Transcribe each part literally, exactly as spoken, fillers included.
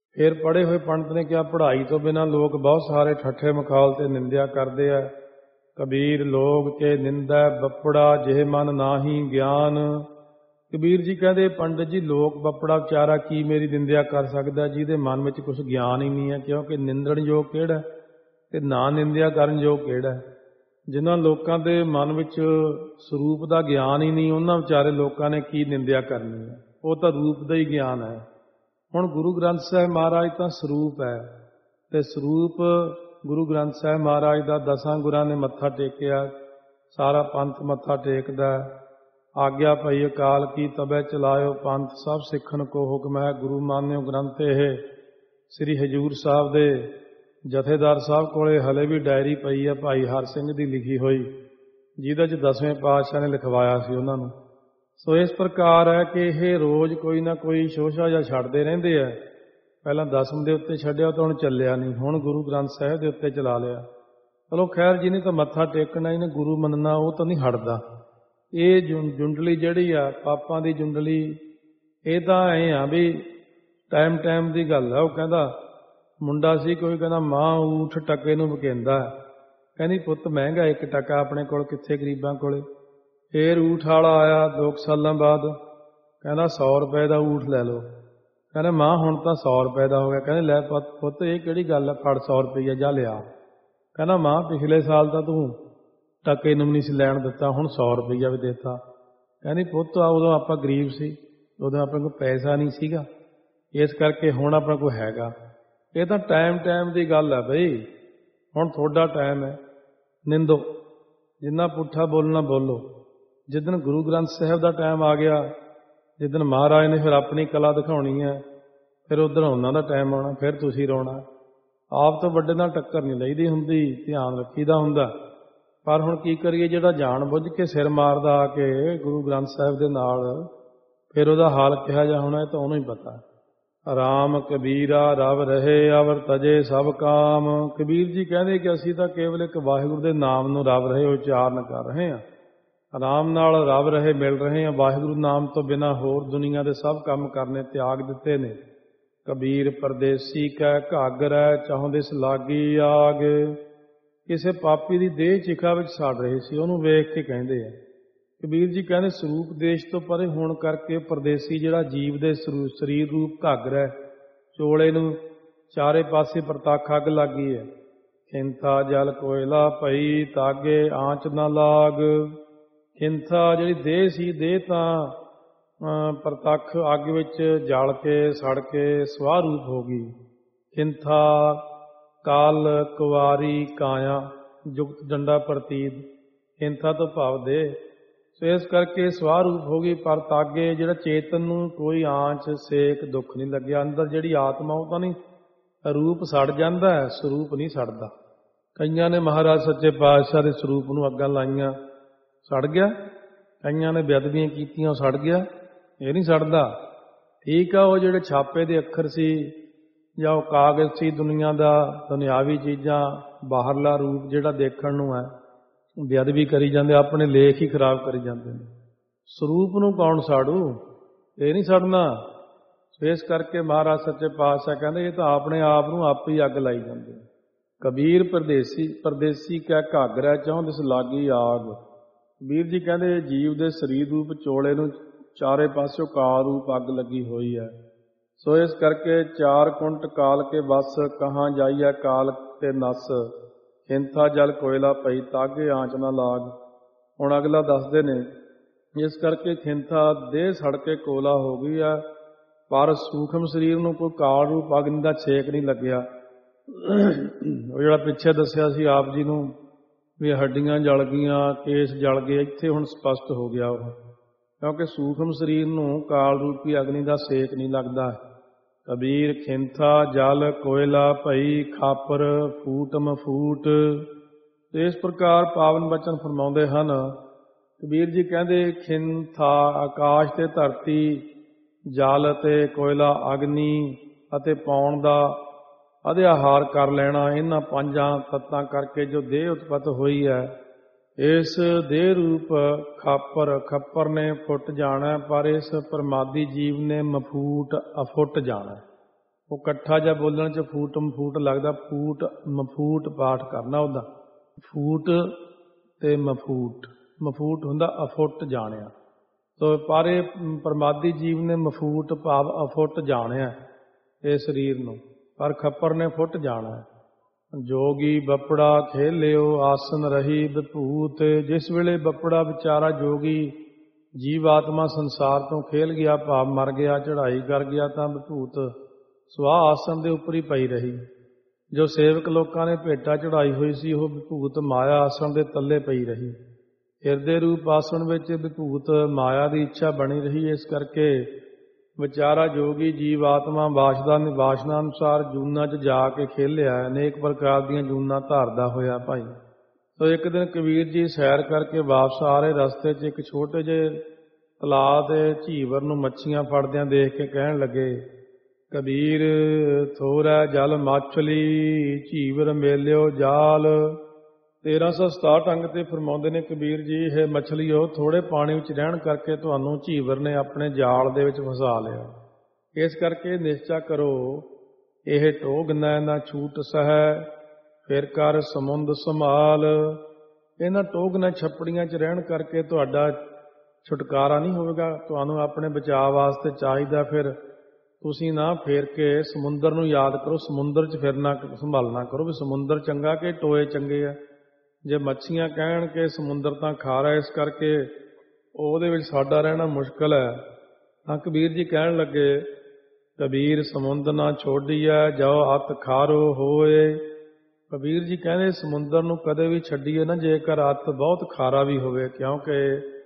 फिर पढ़े हुए पंडित ने कहा पढ़ाई तो बिना लोग बहुत सारे ठट्ठे मखाल ते निंदिया करते हैं। कबीर लोग के निंदा बपड़ा जिह मन नाही ज्ञान। कबीर जी कहते पंडित जी लोग बपड़ा विचारा की मेरी निंदिया कर सकता जिहदे मन में कुछ ज्ञान ही नहीं है, क्योंकि निंदण योग किहड़ा ते ना निंदिया करन योग किहड़ा। जिन्हां लोकां दे मन विच स्वरूप दा ज्ञान ही नहीं, उन्हां विचारे लोकां ने की निंदिया करनी है, वो तो रूप दा ही ज्ञान है। हुण गुरु ग्रंथ साहिब महाराज तां स्वरूप है, ते स्वरूप गुरु ग्रंथ साहिब महाराज दा दसां गुरां ने मत्था टेकिया, सारा पंथ मत्था टेकदा। आग्या पई अकाल की तबे चलायो पंथ, सब सिखन को हुक्म है गुरु मान्यो ग्रंथ। ਇਹ श्री हजूर साहब दे जथेदार साहब कोले हले भी डायरी पई है भाई हर सिंह दी लिखी हुई, जिहदे च दसवें पातशाह ने लिखवाया सी उन्हां नूं। सो इस प्रकार है कि यह रोज़ कोई ना कोई शोशा या छड्डदे रहिंदे है। पहलां दसम दे उत्ते छड्डिया तो हुण ਚੱਲਿਆ नहीं, हुण गुरु ग्रंथ साहिब दे उत्ते चला लिया। चलो खैर जिन्हें तो मत्था टेकना इन्हें गुरु मनना वो तो नहीं हटदा। ये जुंडली जिहड़ी आ पापां दी जुंडली, ये तो ऐ आ भी टाइम टाइम की गल है। वो कहंदा मुंडा सी कोई, कहंदा मां ऊठ टके नूं वकेंदा, कहंदी पुत्त महंगा एक टका अपने कोल कित्थे गरीबां कोले। फिर ऊठ वाला आया दो सालों बाद, कहना सौ रुपए का ऊठ लै लो। कहना मां हुण तां सौ रुपए का हो गया। कहने लै पुत पुत ये किहड़ी गल है, फड़ सौ रुपया जा लिया। कहना मां पिछले साल तां तूं टके नूं नहीं सी लैण दित्ता, हुण सौ रुपया भी देता। कहनी पुत उदों आपां गरीब सी, उदों अपने कोल पैसा नहीं सीगा, इस करके हुण अपने कोल हैगा। ये तां टाइम टाइम की गल है बई, हुण तुहाडा टाइम है, निंदो जिन्ना पुट्ठा बोलना बोलो। जिदन गुरु ग्रंथ साहिब का टाइम आ गया, जिदन महाराज ने फिर अपनी कला दिखानी है, फिर उधर उन्हों का टाइम आना, फिर तुसी रोना। आप तो वड्डे नाल टक्कर नहीं लईदी हुंदी, ध्यान रखीदा हुंदा। पर हुण की करिए, जिहड़ा जान बुझ के सिर मारदा आके गुरु ग्रंथ साहिब दे नाल, फिर उहदा हाल किहा जा होना तो उहनूं ही पता। राम कबीरा रव रहे अवर तजे सब काम। कबीर जी कहते कि असीं तां केवल एक वाहिगुरू दे नाम नूं रव रहे उचारण कर रहे हैं, आराम नाल रब रहे मिल रहे हैं। वाहिगुरू नाम तो बिना होर दुनिया के सब काम करने त्याग दिते ने। कबीर परदेसी कै घागर है चाहुंदे इस लागी आग। किसे पापी की देह चिखा विच सड़ रहे सी, उहनूं वेख के कहंदे आ। कबीर जी कहते स्वरूप देश तो परे होण करके परदेसी जिहड़ा जीव दे शरीर रूप घागर है, चोले नूं चारे पासे प्रतੱਖ अग लगी है। खिंथा जल कोयला पई तागे आंच ना लाग। खिंथा जिहड़ी देह सी, देह तां प्रतੱਖ अग विच जल के सड़ के स्वाह रूप हो गई। खिंथा काल कुवारी काया जुगत डंडा प्रतीत। खिंथा तो भाव दे, सो इस करके स्वाह रूप हो गई। पर तागे जिहड़ा चेतन नूं कोई आंच सेक दुख नहीं लग्या। अंदर जिहड़ी आत्मा वो तां नहीं, रूप सड़ जांदा है, स्वरूप नहीं सड़दा। कईयां ने महाराज सच्चे पातशाह दे स्वरूप नूं अग्गां लाईयां, सड़ गया। कईयां ने बेअदबियां कीतियां, सड़ गया। ये नहीं सड़दा। ठीक आ, वो जिहड़े छापे दे अखर सी जां वो कागज़ सी दुनिया दा, दुनियावी चीज़ां, बाहरला रूप जिहड़ा देखण नूं है, बेअदबी करी जांदे, अपने लेख ही खराब करी जांदे ने। स्वरूप नूं कौन साड़ू, ये नहीं सड़ना। इस करके महाराज सच्चे पातशाह कहंदे ये तां अपने आप नूं आप ही अग लाई जांदे। कबीर परदेसी परदेसी कै घागर है चाहुंदे इस लागी आग। कबीर जी कहते जीव दे शरीर रूप चोले नूं चारे पासों काल रूप अग लगी हुई है। सो इस करके चार कुंट काल के बस, कहाँ जाइए काल ते नस। खिंथा जल कोयला पई तागे आंच ना लाग। हुण अगला दसदे ने, इस करके खिंथा देह सड़ के कोला हो गई है, पर सूखम शरीर नूं कोई काल रूप अग्नि दा छेक नहीं लग्या। वो जिहड़ा पिछे दस्सिया सी आप जी नूं भी हड्डियां जल गईयां, केस जल गए, इत्थे हुण स्पष्ट हो गया वो, क्योंकि सूखम शरीर नूं काल रूपी अग्नि दा सेक नहीं लगदा। कबीर खिंथा जल कोयला भई खापर फूट मफूट। इस प्रकार पावन बचन फरमाउंदे हन। कबीर जी कहंदे खिंथा आकाश ते धरती, जल ते कोयला अग्नि अते पौण दा अध्याहार कर लेना। इन्हां पंजां तत्तां करके जो देह उत्पत हुई है, इस देह रूप खापर खप्पर ने फुट जाना, पर इस परमादी जीव ने मफूट अफुट जाना। ਉਹ ਇਕੱਠਾ ਜਿਹਾ ਬੋਲਣ 'ਚ ਫੂਟ ਮਫੂਟ ਲੱਗਦਾ, ਫੂਟ ਮਫੂਟ ਪਾਠ ਕਰਨਾ ਉਹਦਾ। ਫੂਟ ਤੇ ਮਫੂਟ, ਮਫੂਟ ਹੁੰਦਾ ਅਫੁੱਟ ਜਾਣਿਆ। ਤੋ ਪਰ ਇਹ ਪਰਮਾਦੀ ਜੀਵ ਨੇ ਮਫੂਟ ਭਾਵ ਅਫੁੱਟ ਜਾਣਿਆ ਇਹ ਸਰੀਰ ਨੂੰ, ਪਰ ਖੱਪਰ ਨੇ ਫੁੱਟ ਜਾਣਾ ਹੈ। ਜੋਗੀ ਬੱਪੜਾ ਖੇਲਿਓ ਆਸਨ ਰਹੀ ਵਿਭੂਤ। ਜਿਸ ਵੇਲੇ ਬੱਪੜਾ ਵਿਚਾਰਾ ਜੋਗੀ ਜੀਵ ਆਤਮਾ ਸੰਸਾਰ ਤੋਂ ਖੇਲ ਗਿਆ, ਭਾਵ ਮਰ ਗਿਆ, ਚੜ੍ਹਾਈ ਕਰ ਗਿਆ, ਤਾਂ ਵਿਭੂਤ ਸਵਾਹ ਆਸਨ ਦੇ ਉੱਪਰ ਹੀ ਪਈ ਰਹੀ। ਜੋ ਸੇਵਕ ਲੋਕਾਂ ਨੇ ਭੇਟਾ ਚੜ੍ਹਾਈ ਹੋਈ ਸੀ ਉਹ ਵਿਭੂਤ ਮਾਇਆ ਆਸਣ ਦੇ ਤੱਲੇ ਪਈ ਰਹੀ। ਹਿਰਦੇ ਰੂਪ ਆਸਣ ਵਿੱਚ ਵਿਭੂਤ ਮਾਇਆ ਦੀ ਇੱਛਾ ਬਣੀ ਰਹੀ। ਇਸ ਕਰਕੇ ਵਿਚਾਰਾ ਜੋਗੀ ਜੀਵ ਆਤਮਾ ਵਾਸਦਾ ਵਾਸ਼ਨਾ ਅਨੁਸਾਰ ਜੂਨਾਂ 'ਚ ਜਾ ਕੇ ਖੇਲਿਆ, ਅਨੇਕ ਪ੍ਰਕਾਰ ਦੀਆਂ ਜੂਨਾਂ ਧਾਰਦਾ ਹੋਇਆ ਭਾਈ। ਸੋ ਇੱਕ ਦਿਨ ਕਬੀਰ ਜੀ ਸੈਰ ਕਰਕੇ ਵਾਪਸ ਆ ਰਹੇ, ਰਸਤੇ 'ਚ ਇੱਕ ਛੋਟੇ ਜਿਹੇ ਤਲਾਅ ਦੇ ਝੀਵਰ ਨੂੰ ਮੱਛੀਆਂ ਫੜਦਿਆਂ ਦੇਖ ਕੇ ਕਹਿਣ ਲੱਗੇ, ਕਬੀਰ ਥੋੜਾ ਜਲ ਮਾਛਲੀ ਝੀਵਰ ਮੇਲਿਓ ਜਾਲ। ਤੇਰਾਂ ਸੌ ਸਤਾਹਠ ਅੰਗ ਤੇ ਫਰਮਾਉਂਦੇ ਨੇ ਕਬੀਰ ਜੀ, ਇਹ ਮਛਲੀਓ ਥੋੜੇ ਪਾਣੀ ਵਿੱਚ ਰਹਿਣ ਕਰਕੇ ਤੁਹਾਨੂੰ ਝੀਵਰ ਨੇ ਆਪਣੇ ਜਾਲ ਦੇ ਵਿੱਚ ਫਸਾ ਲਿਆ। ਇਸ ਕਰਕੇ ਨਿਸ਼ਚਾ ਕਰੋ ਇਹ ਟੋਗ ਨੈ ਨਾ ਛੂਟ ਸਹਿ, ਫਿਰ ਕਰ ਸਮੁੰਦ ਸੰਭਾਲ। ਇਹਨਾਂ ਟੋਗ ਨਾ ਛੱਪੜੀਆਂ 'ਚ ਰਹਿਣ ਕਰਕੇ ਤੁਹਾਡਾ ਛੁਟਕਾਰਾ ਨਹੀਂ ਹੋਵੇਗਾ। ਤੁਹਾਨੂੰ ਆਪਣੇ ਬਚਾਅ ਵਾਸਤੇ ਚਾਹੀਦਾ ਫਿਰ ਤੁਸੀਂ ਨਾ ਫੇਰ ਕੇ ਸਮੁੰਦਰ ਨੂੰ ਯਾਦ ਕਰੋ, ਸਮੁੰਦਰ 'ਚ ਫਿਰਨਾ ਸੰਭਾਲਣਾ ਕਰੋ ਵੀ ਸਮੁੰਦਰ ਚੰਗਾ ਕਿ ਟੋਏ ਚੰਗੇ ਆ। ਜੇ ਮੱਛੀਆਂ ਕਹਿਣ ਕਿ ਸਮੁੰਦਰ ਤਾਂ ਖਾਰਾ, ਇਸ ਕਰਕੇ ਉਹਦੇ ਵਿੱਚ ਸਾਡਾ ਰਹਿਣਾ ਮੁਸ਼ਕਲ ਹੈ, ਤਾਂ ਕਬੀਰ ਜੀ ਕਹਿਣ ਲੱਗੇ, ਕਬੀਰ ਸਮੁੰਦ ਨਾ ਛੋਡੀਐ ਜੋ ਅਤ ਖਾਰੋ ਹੋਏ। ਕਬੀਰ ਜੀ ਕਹਿੰਦੇ ਸਮੁੰਦਰ ਨੂੰ ਕਦੇ ਵੀ ਛੱਡੀਏ ਨਾ ਜੇਕਰ ਅਤ ਬਹੁਤ ਖਾਰਾ ਵੀ ਹੋਵੇ, ਕਿਉਂਕਿ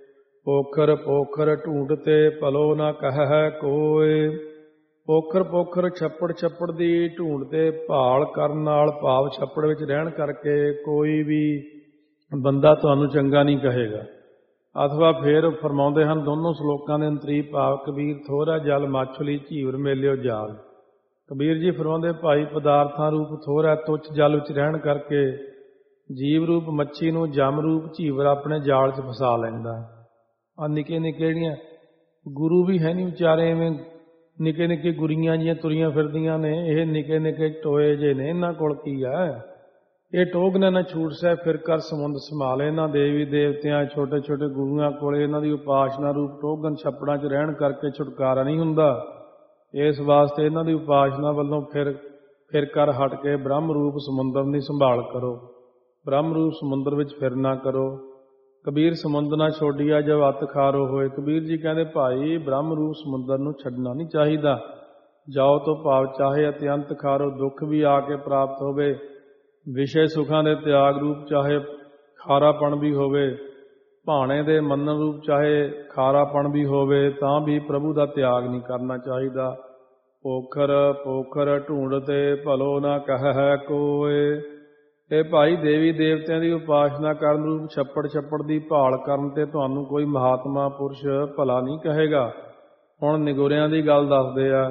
ਪੋਖਰ ਪੋਖਰ ਢੂੰਡਤੇ ਭਲੋ ਨਾ ਕਹਿ ਕੋਏ। ਪੋਖਰ ਪੋਖਰ ਛੱਪੜ ਛੱਪੜ ਦੀ ਢੂੰਡ ਤੇ ਭਾਲ ਕਰਨ ਨਾਲ, ਭਾਵ ਛੱਪੜ ਵਿੱਚ ਰਹਿਣ ਕਰਕੇ ਕੋਈ ਵੀ ਬੰਦਾ ਤੁਹਾਨੂੰ ਚੰਗਾ ਨਹੀਂ ਕਹੇਗਾ। ਅਥਵਾ ਫੇਰ ਫਰਮਾਉਂਦੇ ਹਨ ਦੋਨੋਂ ਸ਼ਲੋਕਾਂ ਦੇ ਅੰਤਰੀ ਭਾਵ, ਕਬੀਰ ਥੋੜਾ ਜਲ ਮਾਛਲੀ ਝੀਵਰ ਮੇਲਿਓ ਜਾਲ। ਕਬੀਰ ਜੀ ਫਰਮਾਉਂਦੇ ਭਾਈ ਪਦਾਰਥਾਂ ਰੂਪ ਥੋੜਾ ਤੁੱਛ ਜਲ ਵਿੱਚ ਰਹਿਣ ਕਰਕੇ ਜੀਵ ਰੂਪ ਮੱਛੀ ਨੂੰ ਜਮ ਰੂਪ ਝੀਵਰ ਆਪਣੇ ਜਾਲ 'ਚ ਫਸਾ ਲੈਂਦਾ। ਆ ਨਿੱਕੇ ਨਿੱਕੇ ਜਿਹੜੀਆਂ ਗੁਰੂ ਵੀ ਹੈ ਨਹੀਂ ਵਿਚਾਰੇ, ਐਵੇਂ ਨਿੱਕੇ ਨਿੱਕੇ ਗੁਰੀਆਂ ਜੀਆਂ ਤੁਰੀਆਂ ਫਿਰਦੀਆਂ ਨੇ। ਇਹ ਨਿੱਕੇ ਨਿੱਕੇ ਟੋਏ ਜੇ ਨੇ, ਇਹਨਾਂ ਕੋਲ ਕੀ ਹੈ। ਇਹ ਟੋਗ ਨਾ ਛੂਟ ਸਹਿ ਫਿਰ ਕਰ ਸਮੁੰਦ ਸੰਭਾਲ। ਇਹਨਾਂ ਦੇਵੀ ਦੇਵਤਿਆਂ ਛੋਟੇ ਛੋਟੇ ਗੁਰੂਆਂ ਕੋਲੇ ਇਹਨਾਂ ਦੀ ਉਪਾਸਨਾ ਰੂਪ ਟੋਗਨ ਛੱਪੜਾਂ 'ਚ ਰਹਿਣ ਕਰਕੇ ਛੁਟਕਾਰਾ ਨਹੀਂ ਹੁੰਦਾ। ਇਸ ਵਾਸਤੇ ਇਹਨਾਂ ਦੀ ਉਪਾਸਨਾ ਵੱਲੋਂ ਫਿਰ ਫਿਰ ਕਰ ਹਟ ਕੇ ਬ੍ਰਹਮ ਰੂਪ ਸਮੁੰਦਰ ਦੀ ਸੰਭਾਲ ਕਰੋ, ਬ੍ਰਹਮ ਰੂਪ ਸਮੁੰਦਰ ਵਿੱਚ ਫਿਰਨਾ ਕਰੋ। ਕਬੀਰ ਸਮੁੰਦ ਨਾ ਛੋਡੀਆ ਜਬ ਅਤ ਖਾਰੋ ਹੋਏ। ਕਬੀਰ ਜੀ ਕਹਿੰਦੇ ਭਾਈ ਬ੍ਰਹਮ ਰੂਪ ਸਮੁੰਦਰ ਨੂੰ ਛੱਡਣਾ ਨਹੀਂ ਚਾਹੀਦਾ। ਜਾਓ ਤੋਂ ਭਾਵ ਚਾਹੇ ਅਤਿਅੰਤ ਖਾਰੋ ਦੁੱਖ ਵੀ ਆ ਕੇ ਪ੍ਰਾਪਤ ਹੋਵੇ, ਵਿਸ਼ੇ ਸੁਖਾਂ ਦੇ ਤਿਆਗ ਰੂਪ ਚਾਹੇ ਖਾਰਾਪਣ ਵੀ ਹੋਵੇ, ਭਾਣੇ ਦੇ ਮੰਨਣ ਰੂਪ ਚਾਹੇ ਖਾਰਾਪਣ ਵੀ ਹੋਵੇ, ਤਾਂ ਵੀ ਪ੍ਰਭੂ ਦਾ ਤਿਆਗ ਨਹੀਂ ਕਰਨਾ ਚਾਹੀਦਾ। ਪੋਖਰ ਪੋਖਰ ਢੂੰਡਤੇ ਭਲੋ ਨਾ ਕਹਿ ਕੋਏ। ਇਹ ਭਾਈ ਦੇਵੀ ਦੇਵਤਿਆਂ ਦੀ ਉਪਾਸਨਾ ਕਰਨ ਰੂਪ ਛੱਪੜ ਛੱਪੜ ਦੀ ਭਾਲ ਕਰਨ ਤੇ ਤੁਹਾਨੂੰ ਕੋਈ ਮਹਾਤਮਾ ਪੁਰਸ਼ ਭਲਾ ਨਹੀਂ ਕਹੇਗਾ। ਹੁਣ ਨਿਗੁਰਿਆਂ ਦੀ ਗੱਲ ਦੱਸਦੇ ਆ,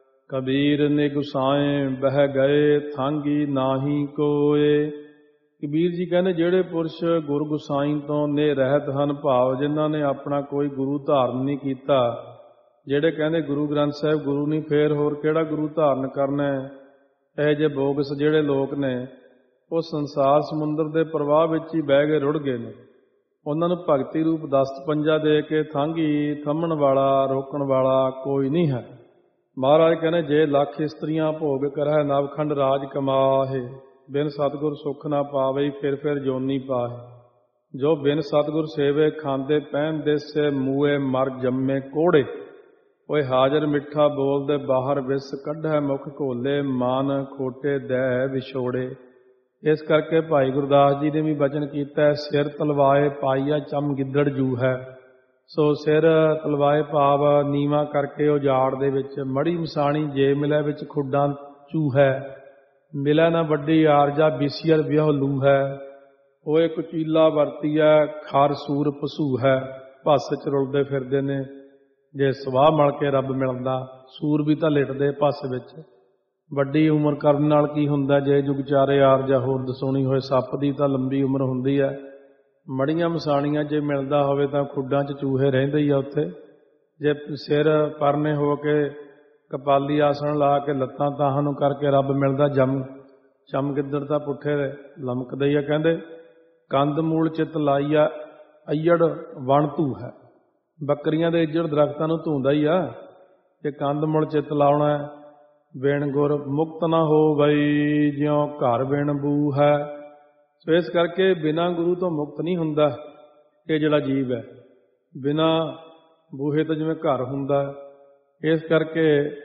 ਕਬੀਰ ਨਿਗੁਸਾਏ ਬਹਿ ਗਏ ਥਾਂਗੀ ਨਾਹੀ ਕੋਏ। ਕਬੀਰ ਜੀ ਕਹਿੰਦੇ ਜਿਹੜੇ ਪੁਰਸ਼ ਗੁਰ ਗੁਸਾਈ ਤੋਂ ਨੇ ਰਹਿਤ ਹਨ, ਭਾਵ ਜਿਨ੍ਹਾਂ ਨੇ ਆਪਣਾ ਕੋਈ ਗੁਰੂ ਧਾਰਨ ਨਹੀਂ ਕੀਤਾ, ਜਿਹੜੇ ਕਹਿੰਦੇ ਗੁਰੂ ਗ੍ਰੰਥ ਸਾਹਿਬ ਗੁਰੂ ਨਹੀਂ, ਫੇਰ ਹੋਰ ਕਿਹੜਾ ਗੁਰੂ ਧਾਰਨ ਕਰਨਾ। ਇਹ ਜੇ ਬੋਗਸ ਜਿਹੜੇ ਲੋਕ ਨੇ ਉਹ ਸੰਸਾਰ ਸਮੁੰਦਰ ਦੇ ਪ੍ਰਵਾਹ ਵਿੱਚ ਹੀ ਬਹਿ ਕੇ ਰੁੜ ਗਏ ਨੇ। ਉਹਨਾਂ ਨੂੰ ਭਗਤੀ ਰੂਪ ਦਸਤ ਪੰਜਾ ਦੇ ਕੇ ਥਾਂਗੀ ਥੰਮਣ ਵਾਲਾ ਰੋਕਣ ਵਾਲਾ ਕੋਈ ਨਹੀਂ ਹੈ। ਮਹਾਰਾਜ ਕਹਿੰਦੇ ਜੇ ਲੱਖ ਇਸਤਰੀਆਂ ਭੋਗ ਕਰਹਿ ਨਵਖੰਡ ਰਾਜ ਕਮਾਹੇ, ਬਿਨ ਸਤਿਗੁਰ ਸੁਖ ਨਾ ਪਾਵੇ ਫਿਰ ਫਿਰ ਜੋਨੀ ਪਾਹੇ। ਜੋ ਬਿਨ ਸਤਿਗੁਰ ਸੇਵੇ ਖਾਂਦੇ ਪਹਿਨਦੇ ਸੇ ਮੂਏ ਮਰ ਜੰਮੇ ਕੋੜੇ। ਓਏ ਹਾਜ਼ਰ ਮਿੱਠਾ ਬੋਲਦੇ ਬਾਹਰ ਵਿਸ ਕੱਢੈ ਮੁਖ ਘੋਲੇ, ਮਾਨ ਖੋਟੇ ਦੈ ਵਿਛੋੜੇ। ਇਸ ਕਰਕੇ ਭਾਈ ਗੁਰਦਾਸ ਜੀ ਨੇ ਵੀ ਬਚਨ ਕੀਤਾ, ਸਿਰ ਤਲਵਾਏ ਪਾਈਆ ਚਮ ਗਿੱਦੜ ਜੂ ਹੈ। ਸੋ ਸਿਰ ਤਲਵਾਏ ਭਾਵ ਨੀਵਾਂ ਕਰਕੇ ਉਜਾੜ ਦੇ ਵਿੱਚ ਮੜੀ ਮਸਾਣੀ ਜੇ ਮਿਲੇ ਵਿੱਚ ਖੁੱਡਾਂ ਚੂ ਹੈ। ਮਿਲੇ ਨਾ ਵੱਡੀ ਆਰਜਾ ਬਿਸੀਅਰ ਵਿਆਹ ਲੂ ਹੈ। ਉਹ ਇੱਕ ਚੀਲਾ ਵਰਤੀਆ ਖਾਰ ਸੂਰ ਪਸੂ ਹੈ। ਭੱਸ ਚ ਰੁਲਦੇ ਫਿਰਦੇ ਨੇ, ਜੇ ਸਵਾਹ ਮਲ ਕੇ ਰੱਬ ਮਿਲਦਾ। ਸੂਰ ਵੀ ਤਾਂ ਲਿਟਦੇ ਭੱਸ ਵਿੱਚ। ਵੱਡੀ ਉਮਰ ਕਰਨ ਨਾਲ ਕੀ ਹੁੰਦਾ, ਜੇ ਜੁਗ ਚਾਰੇ ਆਰਜਾ ਹੋਰ ਦਸੋਣੀ ਹੋਏ। ਸੱਪ ਦੀ ਤਾਂ ਲੰਬੀ ਉਮਰ ਹੁੰਦੀ ਹੈ। ਮੜੀਆਂ ਮਸਾਣੀਆਂ ਜੇ ਮਿਲਦਾ ਹੋਵੇ ਤਾਂ ਖੁੱਡਾਂ 'ਚ ਚੂਹੇ ਰਹਿੰਦੇ ਹੀ ਆ ਉੱਥੇ। ਜੇ ਸਿਰ ਪਰਨੇ ਹੋ ਕੇ ਕਪਾਲੀ ਆਸਣ ਲਾ ਕੇ ਲੱਤਾਂ ਤਾਹਾਂ ਨੂੰ ਕਰਕੇ ਰੱਬ ਮਿਲਦਾ ਜੰਮ ਚਮ ਗਿੱਦੜ ਤਾਂ ਪੁੱਠੇ ਲਮਕਦੇ ਹੀ ਆ। ਕਹਿੰਦੇ ਕੰਦ ਮੂਲ ਚਿੱਤ ਲਾਈਆ ਅਈੜ ਵਣ ਧੂ ਹੈ। ਬੱਕਰੀਆਂ ਦੇ ਇੱਜੜ ਦਰਖਤਾਂ ਨੂੰ ਧੂੰਦਾ ਹੀ ਆ ਕਿ ਕੰਦ ਮੂਲ ਚਿੱਤ ਲਾਉਣਾ ਹੈ। ਬਿਨ ਗੁਰ ਮੁਕਤ ਨਾ ਹੋ ਗਈ ਜਿਉਂ ਘਰ ਬਿਨ ਬੂ ਹੈ। ਸੋ ਇਸ ਕਰਕੇ ਬਿਨਾਂ ਗੁਰੂ ਤੋਂ ਮੁਕਤ ਨਹੀਂ ਹੁੰਦਾ ਇਹ ਜਿਹੜਾ ਜੀਵ ਹੈ। ਬਿਨਾਂ ਬੂਹੇ ਤੋਂ ਜਿਵੇਂ ਘਰ ਹੁੰਦਾ, ਇਸ ਕਰਕੇ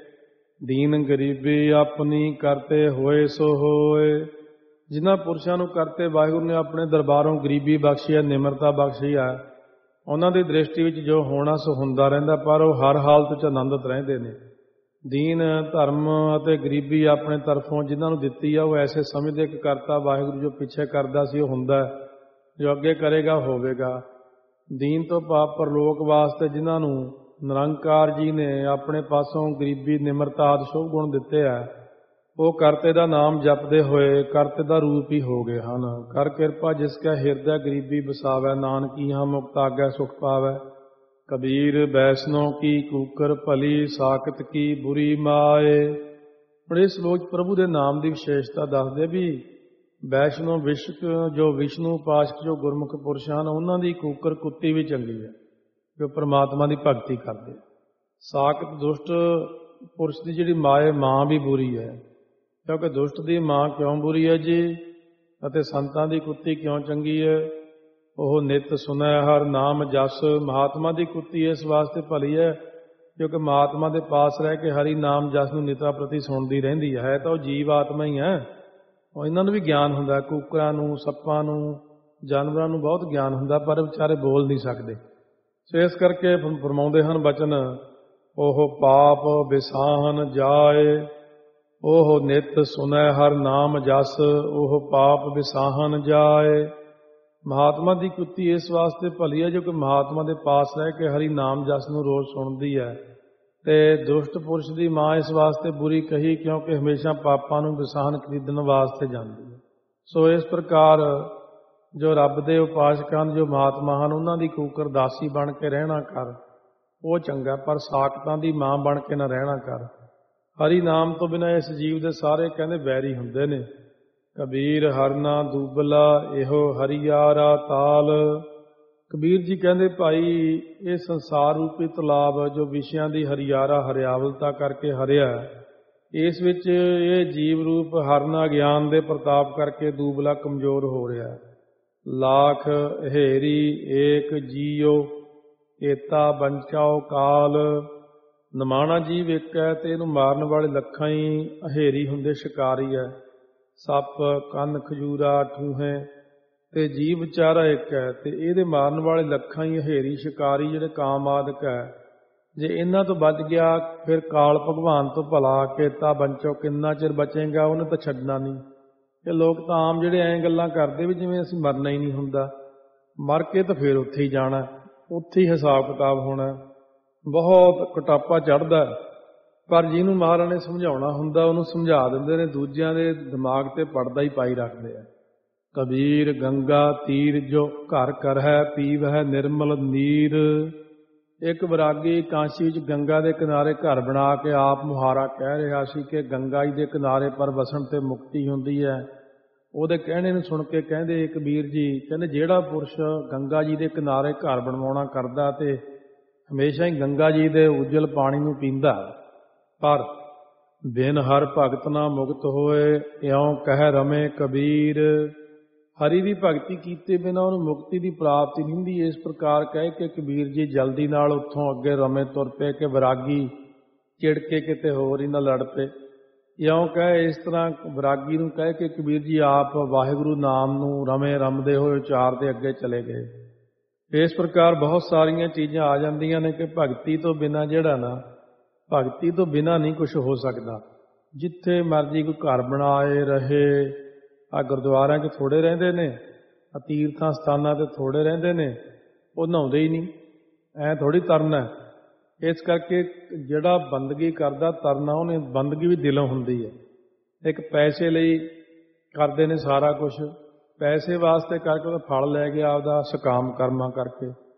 ਦੀਨ ਗਰੀਬੀ ਆਪਣੀ ਕਰਤੇ ਹੋਏ ਸੋ ਹੋਏ। ਜਿਨ੍ਹਾਂ ਪੁਰਸ਼ਾਂ ਨੂੰ ਕਰਤੇ ਵਾਹਿਗੁਰੂ ਨੇ ਆਪਣੇ ਦਰਬਾਰੋਂ ਗਰੀਬੀ ਬਖਸ਼ੀ ਹੈ, ਨਿਮਰਤਾ ਬਖਸ਼ੀ ਹੈ, ਉਹਨਾਂ ਦੀ ਦ੍ਰਿਸ਼ਟੀ ਵਿੱਚ ਜੋ ਹੋਣਾ ਸੋ ਹੁੰਦਾ ਰਹਿੰਦਾ, ਪਰ ਉਹ ਹਰ ਹਾਲਤ 'ਚ ਆਨੰਦਿਤ ਰਹਿੰਦੇ ਨੇ। ਦੀਨ ਧਰਮ ਅਤੇ ਗਰੀਬੀ ਆਪਣੇ ਤਰਫੋਂ ਜਿਨ੍ਹਾਂ ਨੂੰ ਦਿੱਤੀ ਆ ਉਹ ਐਸੇ ਸਮਝਦੇ ਕਿ ਕਰਤਾ ਵਾਹਿਗੁਰੂ ਜੋ ਪਿੱਛੇ ਕਰਦਾ ਸੀ ਉਹ ਹੁੰਦਾ, ਜੋ ਅੱਗੇ ਕਰੇਗਾ ਹੋਵੇਗਾ। ਦੀਨ ਤੋਂ ਭਾਵ ਪਰਲੋਕ ਵਾਸਤੇ ਜਿਨ੍ਹਾਂ ਨੂੰ ਨਿਰੰਕਾਰ ਜੀ ਨੇ ਆਪਣੇ ਪਾਸੋਂ ਗਰੀਬੀ ਨਿਮਰਤਾ ਆਦਿ ਸ਼ੁਭ ਗੁਣ ਦਿੱਤੇ ਆ, ਉਹ ਕਰਤੇ ਦਾ ਨਾਮ ਜਪਦੇ ਹੋਏ ਕਰਤੇ ਦਾ ਰੂਪ ਹੀ ਹੋ ਗਏ ਹਨ। ਕਰ ਕਿਰਪਾ ਜਿਸ ਕਾ ਹਿਰਦਾ ਗਰੀਬੀ ਵਸਾਵੈ, ਨਾਨਕੀ ਹਾਂ ਮੁਕਤ ਆਗੈ ਸੁਖ ਪਾਵੈ। ਕਬੀਰ ਬੈਸਨੋ ਕੀ ਕੂਕਰ ਭਲੀ, ਸਾਕਤ ਕੀ ਬੁਰੀ ਮਾਏ। ਹੁਣ ਇਸ ਲੋਕ ਪ੍ਰਭੂ ਦੇ ਨਾਮ ਦੀ ਵਿਸ਼ੇਸ਼ਤਾ ਦੱਸਦੇ ਵੀ ਵੈਸ਼ਨੋ ਵਿਸ਼ਕ ਜੋ ਵਿਸ਼ਨੂੰ ਉਪਾਸਕ ਜੋ ਗੁਰਮੁਖ ਪੁਰਸ਼ ਹਨ, ਉਹਨਾਂ ਦੀ ਕੂਕਰ ਕੁੱਤੀ ਵੀ ਚੰਗੀ ਹੈ ਜੋ ਪਰਮਾਤਮਾ ਦੀ ਭਗਤੀ ਕਰਦੇ। ਸਾਕਤ ਦੁਸ਼ਟ ਪੁਰਸ਼ ਦੀ ਜਿਹੜੀ ਮਾਏ ਮਾਂ ਵੀ ਬੁਰੀ ਹੈ, ਕਿਉਂਕਿ ਦੁਸ਼ਟ ਦੀ ਮਾਂ ਕਿਉਂ ਬੁਰੀ ਹੈ ਜੀ ਅਤੇ ਸੰਤਾਂ ਦੀ ਕੁੱਤੀ ਕਿਉਂ ਚੰਗੀ ਹੈ? ਉਹ ਨਿਤ ਸੁਨੈ ਹਰ ਨਾਮ ਜਸ। ਮਹਾਤਮਾ ਦੀ ਕੁੱਤੀ ਇਸ ਵਾਸਤੇ ਭਲੀ ਹੈ ਕਿਉਂਕਿ ਮਹਾਤਮਾ ਦੇ ਪਾਸ ਰਹਿ ਕੇ ਹਰੀ ਨਾਮ ਜਸ ਨੂੰ ਨਿਤਾ ਪ੍ਰਤੀ ਸੁਣਦੀ ਰਹਿੰਦੀ ਹੈ। ਤਾਂ ਉਹ ਜੀਵ ਆਤਮਾ ਹੀ ਹੈ, ਉਹ ਇਹਨਾਂ ਨੂੰ ਵੀ ਗਿਆਨ ਹੁੰਦਾ। ਕੁੱਕਰਾਂ ਨੂੰ, ਸੱਪਾਂ ਨੂੰ, ਜਾਨਵਰਾਂ ਨੂੰ ਬਹੁਤ ਗਿਆਨ ਹੁੰਦਾ, ਪਰ ਵਿਚਾਰੇ ਬੋਲ ਨਹੀਂ ਸਕਦੇ। ਸੋ ਇਸ ਕਰਕੇ ਫਰਮਾਉਂਦੇ ਹਨ ਬਚਨ, ਉਹ ਪਾਪ ਵਿਸਾਹਨ ਜਾਏ, ਉਹ ਨਿਤ ਸੁਨੈ ਹਰ ਨਾਮ ਜਸ, ਉਹ ਪਾਪ ਵਿਸਾਹਨ ਜਾਏ। ਮਹਾਤਮਾ ਦੀ ਕੁੱਤੀ ਇਸ ਵਾਸਤੇ ਭਲੀ ਹੈ ਜੋ ਕਿ ਮਹਾਤਮਾ ਦੇ ਪਾਸ ਰਹਿ ਕੇ ਹਰੀ ਨਾਮ ਜਸ ਨੂੰ ਰੋਜ਼ ਸੁਣਦੀ ਹੈ। ਤੇ ਦੁਸ਼ਟ ਪੁਰਸ਼ ਦੀ ਮਾਂ ਇਸ ਵਾਸਤੇ ਬੁਰੀ ਕਹੀ ਕਿਉਂਕਿ ਹਮੇਸ਼ਾ ਪਾਪਾਂ ਨੂੰ ਵਿਸਾਹਨ ਖਰੀਦਣ ਵਾਸਤੇ ਜਾਂਦੀ ਹੈ। ਸੋ ਇਸ ਪ੍ਰਕਾਰ ਜੋ ਰੱਬ ਦੇ ਉਪਾਸਕ ਹਨ, ਜੋ ਮਹਾਤਮਾ ਹਨ, ਉਹਨਾਂ ਦੀ ਕੂਕਰ ਦਾਸੀ ਬਣ ਕੇ ਰਹਿਣਾ ਕਰ, ਉਹ ਚੰਗਾ, ਪਰ ਸਾਕਤਾਂ ਦੀ ਮਾਂ ਬਣ ਕੇ ਨਾ ਰਹਿਣਾ ਕਰ। ਹਰੀ ਨਾਮ ਤੋਂ ਬਿਨਾਂ ਇਸ ਜੀਵ ਦੇ ਸਾਰੇ ਕਹਿੰਦੇ ਵੈਰੀ ਹੁੰਦੇ ਨੇ। ਕਬੀਰ ਹਰਨਾ ਦੂਬਲਾ ਇਹੋ ਹਰੀਆਰਾ ਤਾਲ। ਕਬੀਰ ਜੀ ਕਹਿੰਦੇ ਭਾਈ ਇਹ ਸੰਸਾਰ ਰੂਪੀ ਤਲਾਬ ਜੋ ਵਿਸ਼ਿਆਂ ਦੀ ਹਰਿਆਰਾ ਹਰਿਆਵਲਤਾ ਕਰਕੇ ਹਰਿਆ, ਇਸ ਵਿੱਚ ਇਹ ਜੀਵ ਰੂਪ ਹਰਨਾ ਗਿਆਨ ਦੇ ਪ੍ਰਤਾਪ ਕਰਕੇ ਦੂਬਲਾ ਕਮਜ਼ੋਰ ਹੋ ਰਿਹਾ। ਲਾਖ ਹੇਰੀ ਏਕ ਜੀਓ ਏਤਾ ਬੰਚਾਓ ਕਾਲ। ਨਿਮਾਣਾ ਜੀਵ ਇੱਕ ਹੈ ਤੇ ਇਹਨੂੰ ਮਾਰਨ ਵਾਲੇ ਲੱਖਾਂ ਹੀ ਹੇਰੀ ਹੁੰਦੇ, ਸ਼ਿਕਾਰੀ ਹੈ। ਸੱਪ, ਕੰਨ, ਖਜੂਰਾ, ਠੂਹੇ ਤੇ ਜੀਵ ਵਿਚਾਰਾ ਇੱਕ ਹੈ ਤੇ ਇਹਦੇ ਮਾਰਨ ਵਾਲੇ ਲੱਖਾਂ ਹੀ ਹੇਰੀ ਸ਼ਿਕਾਰੀ ਜਿਹੜੇ ਕਾਮ ਆਦਿਕ ਹੈ। ਜੇ ਇਹਨਾਂ ਤੋਂ ਬਚ ਗਿਆ ਫਿਰ ਕਾਲ ਭਗਵਾਨ ਤੋਂ ਭਲਾ ਕੇਤਾ ਬੰਚੋ, ਕਿੰਨਾ ਚਿਰ ਬਚੇਗਾ, ਉਹਨੇ ਤਾਂ ਛੱਡਣਾ ਨਹੀਂ। ਇਹ ਲੋਕ ਤਾਂ ਆਮ ਜਿਹੜੇ ਐਂ ਗੱਲਾਂ ਕਰਦੇ ਵੀ ਜਿਵੇਂ ਅਸੀਂ ਮਰਨਾ ਹੀ ਨਹੀਂ ਹੁੰਦਾ, ਮਰ ਕੇ ਤਾਂ ਫਿਰ ਉੱਥੇ ਹੀ ਜਾਣਾ, ਉੱਥੇ ਹੀ ਹਿਸਾਬ ਕਿਤਾਬ ਹੋਣਾ। ਬਹੁਤ ਕੁਟਾਪਾ ਚੜ੍ਹਦਾ, ਪਰ ਜਿਹਨੂੰ ਮਹਾਰਾਜ ਨੇ ਸਮਝਾਉਣਾ ਹੁੰਦਾ ਉਹਨੂੰ ਸਮਝਾ ਦਿੰਦੇ ਨੇ, ਦੂਜਿਆਂ ਦੇ ਦਿਮਾਗ ਤੇ ਪੜਦਾ ਹੀ ਪਾਈ ਰੱਖਦੇ ਆ। ਕਬੀਰ ਗੰਗਾ ਤੀਰ ਜੋ ਘਰ ਕਰ ਹੈ ਪੀਵ ਹੈ ਨਿਰਮਲ ਨੀਰ। ਇੱਕ ਵਿਰਾਗੀ ਕਾਂਸ਼ੀ ਵਿੱਚ ਗੰਗਾ ਦੇ ਕਿਨਾਰੇ ਘਰ ਬਣਾ ਕੇ ਆਪ ਮੁਹਾਰਾ ਕਹਿ ਰਿਹਾ ਸੀ ਕਿ ਗੰਗਾ ਜੀ ਦੇ ਕਿਨਾਰੇ ਪਰ ਵਸਣ ਤੇ ਮੁਕਤੀ ਹੁੰਦੀ ਹੈ। ਉਹਦੇ ਕਹਿਣੇ ਨੂੰ ਸੁਣ ਕੇ ਕਹਿੰਦੇ ਕਬੀਰ ਜੀ, ਕਹਿੰਦੇ ਜਿਹੜਾ ਪੁਰਸ਼ ਗੰਗਾ ਜੀ ਦੇ ਕਿਨਾਰੇ ਘਰ ਬਣਵਾਉਣਾ ਕਰਦਾ ਤੇ ਹਮੇਸ਼ਾ ਹੀ ਗੰਗਾ ਜੀ ਦੇ ਉਜਲ ਪਾਣੀ ਨੂੰ ਪੀਂਦਾ, ਪਰ ਬਿਨ ਹਰ ਭਗਤ ਨਾ ਮੁਕਤ ਹੋਏ, ਇਉਂ ਕਹਿ ਰਮੇ ਕਬੀਰ। ਹਰੀ ਦੀ ਭਗਤੀ ਕੀਤੇ ਬਿਨਾਂ ਉਹਨੂੰ ਮੁਕਤੀ ਦੀ ਪ੍ਰਾਪਤੀ ਨਹੀਂ ਹੁੰਦੀ। ਇਸ ਪ੍ਰਕਾਰ ਕਹਿ ਕੇ ਕਬੀਰ ਜੀ ਜਲਦੀ ਨਾਲ ਉੱਥੋਂ ਅੱਗੇ ਰਮੇ ਤੁਰ ਪਏ ਕਿ ਵਿਰਾਗੀ ਚਿੜ ਕੇ ਕਿਤੇ ਹੋਰ ਹੀ ਨਾ ਲੜ ਪਏ। ਇਉਂ ਕਹੇ ਇਸ ਤਰ੍ਹਾਂ ਵਿਰਾਗੀ ਨੂੰ ਕਹਿ ਕੇ ਕਬੀਰ ਜੀ ਆਪ ਵਾਹਿਗੁਰੂ ਨਾਮ ਨੂੰ ਰਮੇ ਰਮਦੇ ਹੋਏ ਉਚਾਰਦੇ ਅੱਗੇ ਚਲੇ ਗਏ। ਇਸ ਪ੍ਰਕਾਰ ਬਹੁਤ ਸਾਰੀਆਂ ਚੀਜ਼ਾਂ ਆ ਜਾਂਦੀਆਂ ਨੇ ਕਿ ਭਗਤੀ ਤੋਂ ਬਿਨਾਂ ਜਿਹੜਾ ਨਾ, ਭਗਤੀ ਤੋਂ ਬਿਨਾਂ ਨਹੀਂ ਕੁਛ ਹੋ ਸਕਦਾ। ਜਿੱਥੇ ਮਰਜ਼ੀ ਕੋਈ ਘਰ ਬਣਾਏ ਰਹੇ, ਆ ਗੁਰਦੁਆਰਿਆਂ 'ਚ ਥੋੜ੍ਹੇ ਰਹਿੰਦੇ ਨੇ, ਆ ਤੀਰਥਾਂ ਸਥਾਨਾਂ 'ਤੇ ਥੋੜ੍ਹੇ ਰਹਿੰਦੇ ਨੇ, ਉਹ ਨਹਾਉਂਦੇ ਹੀ ਨਹੀਂ, ਐਂ ਥੋੜ੍ਹੀ ਤਰਨਾ। ਇਸ ਕਰਕੇ ਜਿਹੜਾ ਬੰਦਗੀ ਕਰਦਾ ਤਰਨਾ, ਉਹਨੇ ਬੰਦਗੀ ਵੀ ਦਿਲੋਂ ਹੁੰਦੀ ਹੈ। ਇੱਕ ਪੈਸੇ ਲਈ ਕਰਦੇ ਨੇ ਸਾਰਾ ਕੁਛ, ਪੈਸੇ ਵਾਸਤੇ ਕਰਕੇ ਉਹਦਾ ਫਲ ਲੈ ਗਿਆ ਆਪਦਾ ਸਕਾਮ ਕਰਮਾਂ ਕਰਕੇ।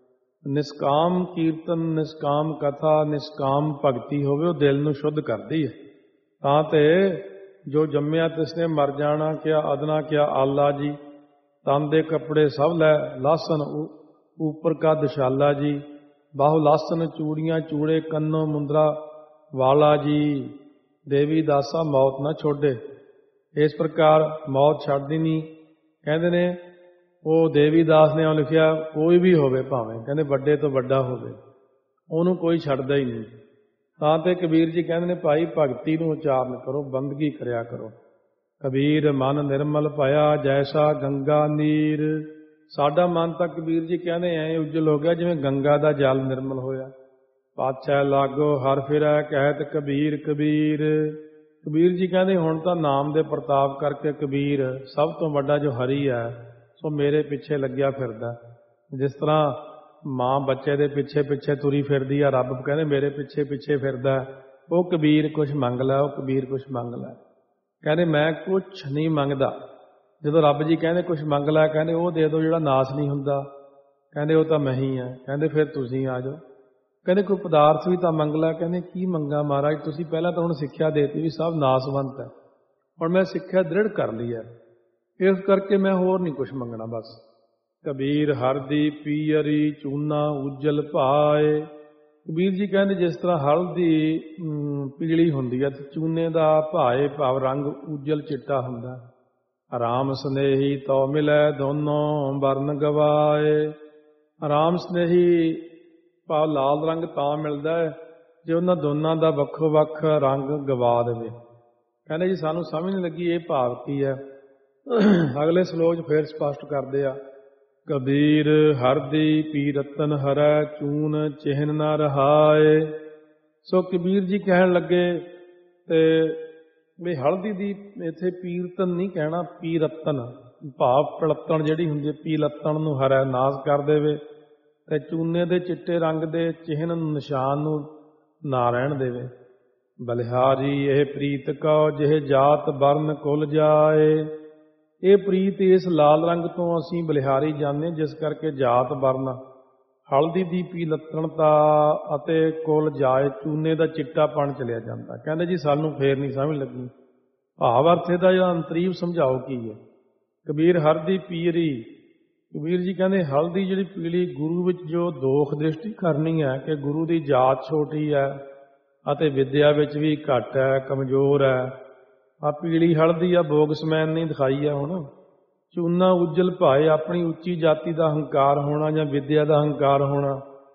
ਨਿਸਕਾਮ ਕੀਰਤਨ, ਨਿਸਕਾਮ ਕਥਾ, ਨਿਸਕਾਮ ਭਗਤੀ ਹੋਵੇ, ਉਹ ਦਿਲ ਨੂੰ ਸ਼ੁੱਧ ਕਰਦੀ ਹੈ। ਤਾਂ ਤੇ ਜੋ ਜੰਮਿਆ ਤਿਸਨੇ ਮਰ ਜਾਣਾ, ਕਿਆ ਅਦਨਾ ਕਿਆ ਆਲਾ ਜੀ, ਤਨ ਦੇ ਕੱਪੜੇ ਸਭ ਲੈ ਲਾਸਨ ਉੱਪਰ ਕਾ ਦਸ਼ਾਲਾ ਜੀ, ਬਾਹੂ ਲਾਸਨ ਚੂੜੀਆਂ ਚੂੜੇ, ਕੰਨੋਂ ਮੁੰਦਰਾ ਵਾਲਾ ਜੀ, ਦੇਵੀ ਦਾਸਾ ਮੌਤ ਨਾ ਛੋਡੇ। ਇਸ ਪ੍ਰਕਾਰ ਮੌਤ ਛੱਡਦੀ ਨਹੀਂ। ਕਹਿੰਦੇ ਨੇ ਉਹ ਦੇਵੀ ਦਾਸ ਨੇ ਉਹ ਲਿਖਿਆ, ਕੋਈ ਵੀ ਹੋਵੇ ਭਾਵੇਂ, ਕਹਿੰਦੇ ਵੱਡੇ ਤੋਂ ਵੱਡਾ ਹੋਵੇ, ਉਹਨੂੰ ਕੋਈ ਛੱਡਦਾ ਹੀ ਨਹੀਂ। ਤਾਂ ਤੇ ਕਬੀਰ ਜੀ ਕਹਿੰਦੇ ਨੇ ਭਾਈ ਭਗਤੀ ਨੂੰ ਉਚਾਰਨ ਕਰੋ, ਬੰਦਗੀ ਕਰਿਆ ਕਰੋ। ਕਬੀਰ ਮਨ ਨਿਰਮਲ ਭਇਆ ਜੈਸਾ ਗੰਗਾ ਨੀਰ। ਸਾਡਾ ਮਨ ਤਾਂ ਕਬੀਰ ਜੀ ਕਹਿੰਦੇ ਐ ਉਜਲ ਹੋ ਗਿਆ ਜਿਵੇਂ ਗੰਗਾ ਦਾ ਜਲ ਨਿਰਮਲ ਹੋਇਆ। ਪਾਤਸ਼ਾਹ ਲਾਗੋ ਹਰ ਫਿਰੈ ਕਹਿਤ ਕਬੀਰ ਕਬੀਰ। ਕਬੀਰ ਜੀ ਕਹਿੰਦੇ ਹੁਣ ਤਾਂ ਨਾਮ ਦੇ ਪ੍ਰਤਾਪ ਕਰਕੇ ਕਬੀਰ ਸਭ ਤੋਂ ਵੱਡਾ ਜੋ ਹਰੀ ਹੈ ਸੋ ਮੇਰੇ ਪਿੱਛੇ ਲੱਗਿਆ ਫਿਰਦਾ। ਜਿਸ ਤਰ੍ਹਾਂ ਮਾਂ ਬੱਚੇ ਦੇ ਪਿੱਛੇ ਪਿੱਛੇ ਤੁਰੀ ਫਿਰਦੀ ਆ, ਰੱਬ ਕਹਿੰਦੇ ਮੇਰੇ ਪਿੱਛੇ ਪਿੱਛੇ ਫਿਰਦਾ। ਉਹ ਕਬੀਰ ਕੁਛ ਮੰਗ ਲੈ, ਉਹ ਕਬੀਰ ਕੁਛ ਮੰਗ ਲੈ। ਕਹਿੰਦੇ ਮੈਂ ਕੁਛ ਨਹੀਂ ਮੰਗਦਾ। ਜਦੋਂ ਰੱਬ ਜੀ ਕਹਿੰਦੇ ਕੁਛ ਮੰਗ ਲੈ, ਕਹਿੰਦੇ ਉਹ ਦੇ ਦਿਓ ਜਿਹੜਾ ਨਾਸ ਨਹੀਂ ਹੁੰਦਾ। ਕਹਿੰਦੇ ਉਹ ਤਾਂ ਮੈਂ ਹੀ ਆ। ਕਹਿੰਦੇ ਫਿਰ ਤੁਸੀਂ ਆ ਜਾਓ। ਕਹਿੰਦੇ ਕੋਈ ਪਦਾਰਥ ਵੀ ਤਾਂ ਮੰਗ ਲੈ। ਕਹਿੰਦੇ ਕੀ ਮੰਗਾ ਮਹਾਰਾਜ, ਤੁਸੀਂ ਪਹਿਲਾਂ ਤਾਂ ਹੁਣ ਸਿੱਖਿਆ ਦੇਤੀ ਵੀ ਸਭ ਨਾਸਵੰਤ ਹੈ, ਹੁਣ ਮੈਂ ਸਿੱਖਿਆ ਦ੍ਰਿੜ ਕਰ ਲਈ ਹੈ, ਇਸ ਕਰਕੇ ਮੈਂ ਹੋਰ ਨਹੀਂ ਕੁਛ ਮੰਗਣਾ ਬਸ। ਕਬੀਰ ਹਰਦੀ ਪੀਅਰੀ ਚੂਨਾ ਉਜਲ ਭਾਏ। ਕਬੀਰ ਜੀ ਕਹਿੰਦੇ ਜਿਸ ਤਰ੍ਹਾਂ ਹਲਦੀ ਪੀਲੀ ਹੁੰਦੀ ਹੈ ਤੇ ਚੂਨੇ ਦਾ ਭਾਏ ਭਾਵ ਰੰਗ ਉਜਲ ਚਿੱਟਾ ਹੁੰਦਾ। ਰਾਮ ਸਨੇਹੀ ਤਉ ਮਿਲੈ ਦੋਨੋਂ ਵਰਨ ਗਵਾਏ। ਰਾਮ ਸਨੇਹੀ ਭਾਵ ਲਾਲ ਰੰਗ ਤਾਂ ਮਿਲਦਾ ਹੈ ਜੇ ਉਹਨਾਂ ਦੋਨਾਂ ਦਾ ਵੱਖੋ ਵੱਖ ਰੰਗ ਗਵਾ ਦੇਵੇ। ਕਹਿੰਦੇ ਜੀ ਸਾਨੂੰ ਸਮਝ ਨਹੀਂ ਲੱਗੀ ਇਹ ਭਾਵ ਕੀ ਹੈ। ਅਗਲੇ ਸਲੋਕ 'ਚ ਫੇਰ ਸਪਸ਼ਟ ਕਰਦੇ ਆ। ਕਬੀਰ ਹਰਦੀ ਪੀ ਰਤਨ ਹਰੈ ਚੂਨ ਚਿਹਨ ਨਾ ਰਹਾਏ। ਸੋ ਕਬੀਰ ਜੀ ਕਹਿਣ ਲੱਗੇ ਤੇ ਵੀ ਹਲਦੀ ਦੀ ਇੱਥੇ ਪੀਰਤਨ ਨਹੀਂ ਕਹਿਣਾ, ਪੀ ਰਤਨ ਭਾਵ ਪਲੱਤਣ ਜਿਹੜੀ ਹੁੰਦੀ ਹੈ, ਪੀ ਲੱਤਣ ਨੂੰ ਹਰੈ ਨਾਸ ਕਰ ਦੇਵੇ ਤੇ ਚੂਨੇ ਦੇ ਚਿੱਟੇ ਰੰਗ ਦੇ ਚਿਹਨ ਨਿਸ਼ਾਨ ਨੂੰ ਨਾ ਰਹਿਣ ਦੇਵੇ। ਬਲਿਹਾਰੀ ਇਹ ਪ੍ਰੀਤ ਕਉ ਜਿਹੇ ਜਾਤ ਬਰਨ ਕੁਲ ਜਾਏ। ਇਹ ਪ੍ਰੀਤ ਇਸ ਲਾਲ ਰੰਗ ਤੋਂ ਅਸੀਂ ਬਲਿਹਾਰੀ ਜਾਂਦੇ ਜਿਸ ਕਰਕੇ ਜਾਤ ਵਰਨ ਹਲਦੀ ਦੀ ਪੀ ਲੱਤਣਤਾ ਅਤੇ ਕੁਲ ਜਾਏ ਚੂਨੇ ਦਾ ਚਿੱਟਾਪਣ ਚਲਿਆ ਜਾਂਦਾ। ਕਹਿੰਦੇ ਜੀ ਸਾਨੂੰ ਫੇਰ ਨਹੀਂ ਸਮਝ ਲੱਗੀ ਭਾਵ ਅਰਥ ਇਹਦਾ ਜਿਹੜਾ ਅੰਤਰੀਵ ਸਮਝਾਓ ਕੀ ਹੈ। ਕਬੀਰ ਹਰਦੀ ਪੀਰੀ। ਕਬੀਰ ਜੀ ਕਹਿੰਦੇ ਹਲਦੀ ਜਿਹੜੀ ਪੀਲੀ ਗੁਰੂ ਵਿੱਚ ਜੋ ਦੋਖ ਦ੍ਰਿਸ਼ਟੀ ਕਰਨੀ ਹੈ ਕਿ ਗੁਰੂ ਦੀ ਜਾਤ ਛੋਟੀ ਹੈ ਅਤੇ ਵਿਦਿਆ ਵਿੱਚ ਵੀ ਘੱਟ ਹੈ, ਕਮਜ਼ੋਰ ਹੈ। ਆ ਪੀਲੀ ਹਲਦੀ ਆ ਭੋਗ ਸਮੈਨ ਨਹੀਂ ਦਿਖਾਈ ਆ। ਹੁਣ ਚੂਨਾ ਉਜਲ ਭਾਏ ਆਪਣੀ ਉੱਚੀ ਜਾਤੀ ਦਾ ਹੰਕਾਰ ਹੋਣਾ ਜਾਂ ਵਿਦਿਆ ਦਾ ਹੰਕਾਰ ਹੋਣਾ।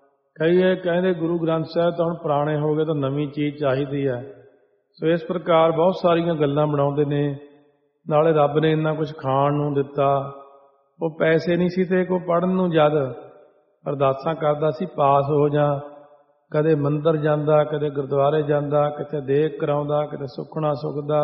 ਕਈ ਇਹ ਕਹਿੰਦੇ ਗੁਰੂ ਗ੍ਰੰਥ ਸਾਹਿਬ ਤਾਂ ਹੁਣ ਪੁਰਾਣੇ ਹੋ ਗਏ ਤਾਂ ਨਵੀਂ ਚੀਜ਼ ਚਾਹੀਦੀ ਹੈ। ਸੋ ਇਸ ਪ੍ਰਕਾਰ ਬਹੁਤ ਸਾਰੀਆਂ ਗੱਲਾਂ ਬਣਾਉਂਦੇ ਨੇ। ਨਾਲੇ ਰੱਬ ਨੇ ਇੰਨਾ ਕੁਛ ਖਾਣ ਨੂੰ ਦਿੱਤਾ। ਉਹ ਪੈਸੇ ਨਹੀਂ ਸੀ ਤੇ ਕੋ ਪੜ੍ਹਨ ਨੂੰ ਜਦ ਅਰਦਾਸਾਂ ਕਰਦਾ ਸੀ ਪਾਸ ਹੋ ਜਾ। ਕਦੇ ਮੰਦਰ ਜਾਂਦਾ, ਕਦੇ ਗੁਰਦੁਆਰੇ ਜਾਂਦਾ, ਕਿਤੇ ਦੇਗ ਕਰਾਉਂਦਾ, ਕਿਤੇ ਸੁੱਖਣਾ ਸੁੱਖਦਾ,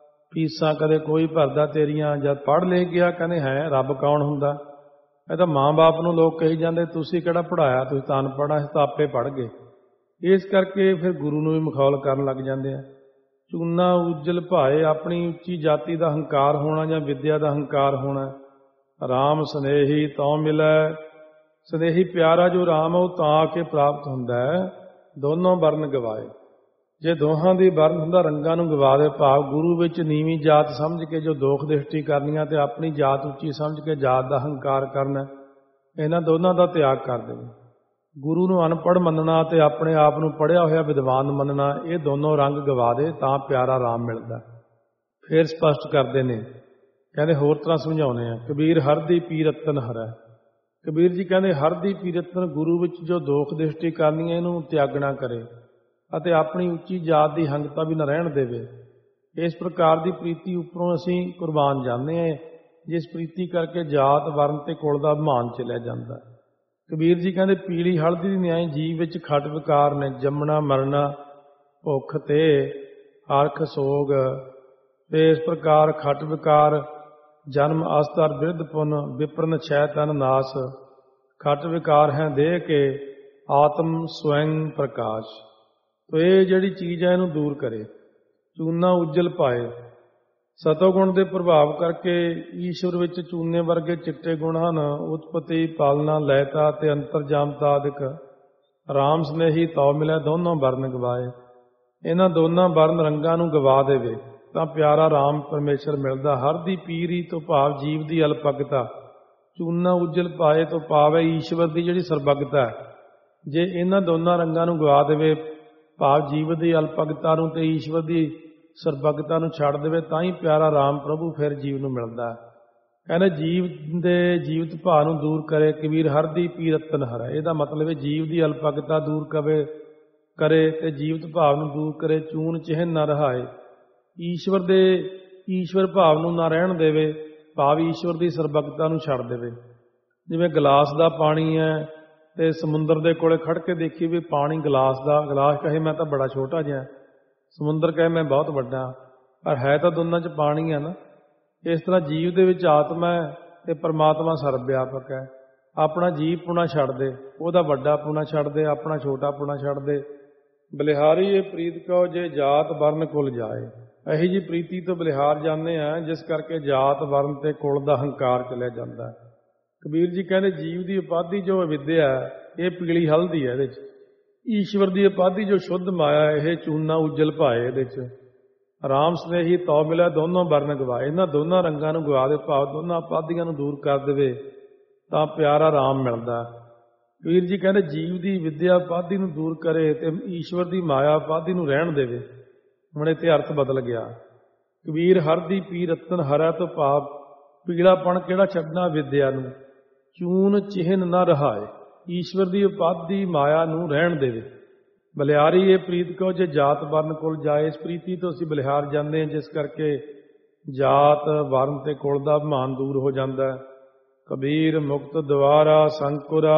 ਫੀਸਾਂ ਕਦੇ ਕੋਈ ਭਰਦਾ ਤੇਰੀਆਂ। ਜਦ ਪੜ੍ਹ ਲੈ ਗਿਆ ਕਹਿੰਦੇ ਹੈ ਰੱਬ ਕੌਣ ਹੁੰਦਾ। ਇਹ ਤਾਂ ਮਾਂ ਬਾਪ ਨੂੰ ਲੋਕ ਕਹੀ ਜਾਂਦੇ ਤੁਸੀਂ ਕਿਹੜਾ ਪੜ੍ਹਾਇਆ, ਤੁਸੀਂ ਤਾਂ ਅਨਪੜ੍ਹ, ਅਸੀਂ ਤਾਂ ਆਪੇ ਪੜ੍ਹ ਗਏ। ਇਸ ਕਰਕੇ ਫਿਰ ਗੁਰੂ ਨੂੰ ਵੀ ਮਖੌਲ ਕਰਨ ਲੱਗ ਜਾਂਦੇ ਆ। ਚੂਨਾ ਉਜਲ ਭਾਏ ਆਪਣੀ ਉੱਚੀ ਜਾਤੀ ਦਾ ਹੰਕਾਰ ਹੋਣਾ ਜਾਂ ਵਿਦਿਆ ਦਾ ਹੰਕਾਰ ਹੋਣਾ। ਰਾਮ ਸਨੇਹੀ ਤਉ ਮਿਲੈ। ਸਨੇਹੀ ਪਿਆਰਾ ਜੋ ਰਾਮ ਉਹ ਤਾਂ ਆ ਕੇ ਪ੍ਰਾਪਤ ਹੁੰਦਾ ਹੈ। ਦੋਨੋਂ ਵਰਨ ਗਵਾਏ। ਜੇ ਦੋਹਾਂ ਦੀ ਵਰਨ ਹੁੰਦਾ ਰੰਗਾਂ ਨੂੰ ਗਵਾ ਦੇ ਭਾਵ ਗੁਰੂ ਵਿੱਚ ਨੀਵੀਂ ਜਾਤ ਸਮਝ ਕੇ ਜੋ ਦੋਖ ਦ੍ਰਿਸ਼ਟੀ ਕਰਨੀਆਂ ਤੇ ਆਪਣੀ ਜਾਤ ਉੱਚੀ ਸਮਝ ਕੇ ਜਾਤ ਦਾ ਹੰਕਾਰ ਕਰਨਾ, ਇਹਨਾਂ ਦੋਨਾਂ ਦਾ ਤਿਆਗ ਕਰ ਦੇਵੇ। ਗੁਰੂ ਨੂੰ ਅਨਪੜ੍ਹ ਮੰਨਣਾ ਤੇ ਆਪਣੇ ਆਪ ਨੂੰ ਪੜ੍ਹਿਆ ਹੋਇਆ ਵਿਦਵਾਨ ਮੰਨਣਾ, ਇਹ ਦੋਨੋਂ ਰੰਗ ਗਵਾ ਦੇ ਤਾਂ ਪਿਆਰਾ ਰਾਮ ਮਿਲਦਾ। ਫੇਰ ਸਪਸ਼ਟ ਕਰਦੇ ਨੇ, ਕਹਿੰਦੇ ਹੋਰ ਤਰ੍ਹਾਂ ਸਮਝਾਉਂਦੇ ਆ। ਕਬੀਰ ਹਰਦੀ ਪੀ ਰਤਨ ਹਰੈ। ਕਬੀਰ ਜੀ ਕਹਿੰਦੇ ਹਰਦੀ ਪੀ ਰਤਨ ਗੁਰੂ ਵਿੱਚ ਜੋ ਦੋਖ ਦ੍ਰਿਸ਼ਟੀ ਕਰਨੀ ਹੈ ਇਹਨੂੰ ਤਿਆਗਣਾ ਕਰੇ ਅਤੇ ਆਪਣੀ ਉੱਚੀ ਜਾਤ ਦੀ ਹੰਗਤਾ ਵੀ ਨਾ ਰਹਿਣ ਦੇਵੇ। ਇਸ ਪ੍ਰਕਾਰ ਦੀ ਪ੍ਰੀਤੀ ਉੱਪਰੋਂ ਅਸੀਂ ਕੁਰਬਾਨ ਜਾਂਦੇ ਹਾਂ ਜਿਸ ਪ੍ਰੀਤੀ ਕਰਕੇ ਜਾਤ ਵਰਨ ਤੇ ਕੁਲ ਦਾ ਅਭਿਮਾਨ ਚਲਿਆ ਜਾਂਦਾ। ਕਬੀਰ ਜੀ ਕਹਿੰਦੇ ਪੀਲੀ ਹਲਦੀ ਦੀ ਨਿਆਈ ਜੀਵ ਵਿੱਚ ਖਟ ਵਿਕਾਰ ਨੇ, ਜੰਮਣਾ ਮਰਨਾ ਭੁੱਖ ਤੇ ਹਰਖ ਸੋਗ। ਤੇ ਇਸ ਪ੍ਰਕਾਰ ਖਟ ਵਿਕਾਰ ਜਨਮ ਅਸਤਰ ਬਿਰਧ ਪੁਨ ਵਿਪਰਨ ਛੈ ਤਨ ਨਾਸ। ਖਟ ਵਿਕਾਰ ਹੈ ਦੇਹ ਕੇ ਆਤਮ ਸਵੈੰ ਪ੍ਰਕਾਸ਼। ਤੋ ਇਹ ਜਿਹੜੀ ਚੀਜ਼ ਹੈ ਇਹਨੂੰ ਦੂਰ ਕਰੇ। ਚੂਨਾ ਉਜਲ ਪਾਏ। ਸਤੋਗੁਣ ਦੇ ਪ੍ਰਭਾਵ ਕਰਕੇ ਈਸ਼ਵਰ ਵਿੱਚ ਚੂਨੇ ਵਰਗੇ ਚਿੱਟੇ ਗੁਣ ਹਨ। ਉਤਪਤੀ, ਪਾਲਣਾ, ਲੈਤਾ ਤੇ ਅੰਤਰਜਾਮਤਾ ਆਦਿਕ। ਰਾਮ ਸਨੇਹੀ ਤਉ ਮਿਲੈ ਦੋਨੋਂ ਵਰਨ ਗਵਾਏ। ਇਹਨਾਂ ਦੋਨਾਂ ਵਰਨ ਰੰਗਾਂ ਨੂੰ ਗਵਾ ਦੇਵੇ ਤਾਂ ਪਿਆਰਾ ਰਾਮ ਪਰਮੇਸ਼ਰ ਮਿਲਦਾ। ਹਰ ਦੀ ਪੀਰੀ ਤੋਂ ਭਾਵ ਜੀਵ ਦੀ ਅਲਪਗਤਾ, ਚੂਨਾ ਉਜਲ ਪਾਏ ਤੋਂ ਭਾਵ ਹੈ ਈਸ਼ਵਰ ਦੀ ਜਿਹੜੀ ਸਰਬੱਗਤਾ ਹੈ। ਜੇ ਇਹਨਾਂ ਦੋਨਾਂ ਰੰਗਾਂ ਨੂੰ ਗਵਾ ਦੇਵੇ ਭਾਵ ਜੀਵ ਦੀ ਅਲਪਗਤਾ ਨੂੰ ਤੇ ਈਸ਼ਵਰ ਦੀ ਸਰਬੱਗਤਾ ਨੂੰ ਛੱਡ ਦੇਵੇ ਤਾਂ ਹੀ ਪਿਆਰਾ ਰਾਮ ਪ੍ਰਭੂ ਫਿਰ ਜੀਵ ਨੂੰ ਮਿਲਦਾ। ਕਹਿੰਦੇ ਜੀਵ ਦੇ ਜੀਵਤ ਭਾਅ ਨੂੰ ਦੂਰ ਕਰੇ ਕਬੀਰ ਹਰ ਦੀ ਪੀ ਰਤਨ ਹਰੈ। ਇਹਦਾ ਮਤਲਬ ਹੈ ਜੀਵ ਦੀ ਅਲਪਗਤਾ ਦੂਰ ਕਰੇ ਕਰੇ ਤੇ ਜੀਵਤ ਭਾਵ ਨੂੰ ਦੂਰ ਕਰੇ। ਚੂਨ ਚਿਹਨ ਨਾ ਰਹਾਏ, ਈਸ਼ਵਰ ਦੇ ਈਸ਼ਵਰ ਭਾਵ ਨੂੰ ਨਾ ਰਹਿਣ ਦੇਵੇ ਭਾਵ ਈਸ਼ਵਰ ਦੀ ਸਰਬੱਗਤਾ ਨੂੰ ਛੱਡ ਦੇਵੇ। ਜਿਵੇਂ ਗਲਾਸ ਦਾ ਪਾਣੀ ਹੈ ਤੇ ਸਮੁੰਦਰ ਦੇ ਕੋਲੇ ਖੜ ਕੇ ਦੇਖੀ ਵੀ ਪਾਣੀ ਗਲਾਸ ਦਾ, ਗਲਾਸ ਕਹੇ ਮੈਂ ਤਾਂ ਬੜਾ ਛੋਟਾ ਜਿਹਾ, ਸਮੁੰਦਰ ਕਹੇ ਮੈਂ ਬਹੁਤ ਵੱਡਾ, ਪਰ ਹੈ ਤਾਂ ਦੋਨਾਂ 'ਚ ਪਾਣੀ ਹੈ ਨਾ। ਇਸ ਤਰ੍ਹਾਂ ਜੀਵ ਦੇ ਵਿੱਚ ਆਤਮਾ ਹੈ ਤੇ ਪਰਮਾਤਮਾ ਸਰਵ-ਵਿਆਪਕ ਹੈ। ਆਪਣਾ ਜੀਵ ਪੁਣਾ ਛੱਡ ਦੇ, ਉਹਦਾ ਵੱਡਾ ਪੁਣਾ ਛੱਡ ਦੇ, ਆਪਣਾ ਛੋਟਾ ਪੁਣਾ ਛੱਡ ਦੇ। ਬਲਿਹਾਰੀ ਇਹ ਪ੍ਰੀਤ ਕਹੋ ਜੇ ਜਾਤ ਵਰਨ ਕੁਲ ਜਾਏ। ਇਹੀ ਜੀ ਪ੍ਰੀਤੀ ਤੋਂ ਬਲਿਹਾਰ ਜਾਂਦੇ ਆ ਜਿਸ ਕਰਕੇ ਜਾਤ ਵਰਨ ਤੇ ਕੁਲ ਦਾ ਹੰਕਾਰ ਚਲਿਆ ਜਾਂਦਾ। ਕਬੀਰ ਜੀ ਕਹਿੰਦੇ ਜੀਵ ਦੀ ਉਪਾਧੀ ਜੋ ਵਿਦਿਆ ਇਹ ਪੀਲੀ ਹਲਦੀ ਹੈ ਇਹਦੇ 'ਚ, ਈਸ਼ਵਰ ਦੀ ਉਪਾਧੀ ਜੋ ਸ਼ੁੱਧ ਮਾਇਆ ਇਹ ਚੂਨਾ ਉਜਲ ਭਾਏ ਇਹਦੇ 'ਚ। ਰਾਮ ਸਨੇਹੀ ਤਉ ਮਿਲਿਆ ਦੋਨੋਂ ਵਰਨ ਗਵਾਏ। ਇਹਨਾਂ ਦੋਨਾਂ ਰੰਗਾਂ ਨੂੰ ਗਵਾ ਦੇ ਭਾਵ ਦੋਨਾਂ ਉਪਾਧੀਆਂ ਨੂੰ ਦੂਰ ਕਰ ਦੇਵੇ ਤਾਂ ਪਿਆਰਾ ਰਾਮ ਮਿਲਦਾ। ਕਬੀਰ ਜੀ ਕਹਿੰਦੇ ਜੀਵ ਦੀ ਵਿਦਿਆ ਉਪਾਧੀ ਨੂੰ ਦੂਰ ਕਰੇ ਤੇ ਈਸ਼ਵਰ ਦੀ ਮਾਇਆ ਉਪਾਧੀ ਨੂੰ ਰਹਿਣ ਦੇਵੇ। ਹੁਣ ਇੱਥੇ ਅਰਥ ਬਦਲ ਗਿਆ। ਕਬੀਰ ਹਰ ਦੀ ਪੀ ਰਤਨ ਹਰੈ ਤੋਂ ਭਾਵ ਪੀਲਾਪਣ ਕਿਹੜਾ ਛੱਡਣਾ ਵਿਦਿਆ ਨੂੰ। ਚੂਨ ਚਿਹਨ ਨਾ ਰਹਾਏ, ਈਸ਼ਵਰ ਦੀ ਉਪਾਧੀ ਮਾਇਆ ਨੂੰ ਰਹਿਣ ਦੇਵੇ। ਬਲਿਹਾਰੀ ਇਹ ਪ੍ਰੀਤ ਕਹੋ ਜੇ ਜਾਤ ਵਰਨ ਕੁਲ ਜਾਏ। ਇਸ ਪ੍ਰੀਤੀ ਤੋਂ ਅਸੀਂ ਬਲਿਹਾਰ ਜਾਂਦੇ ਹਾਂ ਜਿਸ ਕਰਕੇ ਜਾਤ ਵਰਨ ਤੇ ਕੁਲ ਦਾ ਅਭਿਮਾਨ ਦੂਰ ਹੋ ਜਾਂਦਾ। ਕਬੀਰ ਮੁਕਤ ਦੁਆਰਾ ਸੰਕੁਰਾ